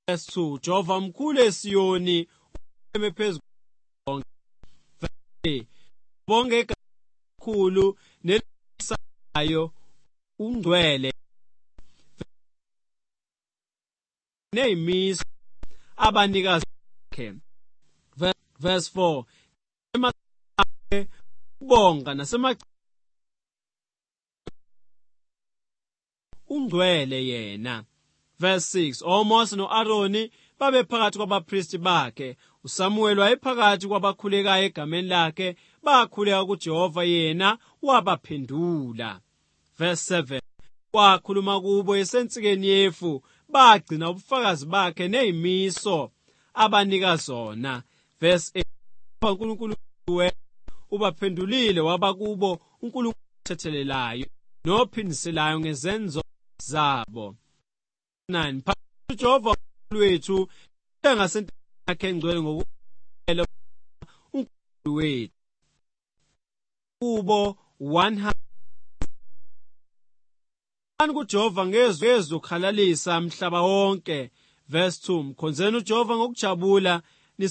Verse 2, Jehova mkhulu eSiyoni, eme phezu konke. Bonke kakhulu nelisayo ungcwele. Neyimiso abanikazi bakhe. Verse 4, bonga ungcwele yena. Verse 6, oMose no-Aroni babe phakathi kwabaphristi bakhe. uSamuel wayephakathi kwabakhulekayo egameni lakhe, bakhuleka kuJehova yena wabaphendula. Verse 7, wakhuluma kubo esensikeni yefu, bagcina ubufakazi bakhe nezimiso abanika zona. Verse 8, uNkulunkulu ubaphendulile wabakubo uNkulunkulu othethelelayo nophindiselayo ngezenzo zabo. 9, uJehova wethu engasentweni yakhe engcwele ngokuphela uNkulunkulu wethu. Kubo 100 kuJehova ngezwi ukhalalisa mhlaba wonke. Verse 2, mkhonzeni uJehova ngokujabula